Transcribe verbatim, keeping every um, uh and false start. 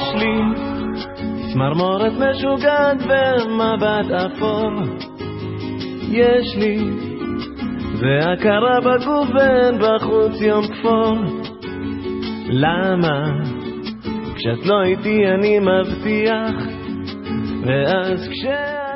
לי צמרמורת משוגעת ומבט אפור, יש לי והכרה בגוף ואין בחוץ יום כפור. למה? כשאת לא איתי אני מבטיח, ואז כש...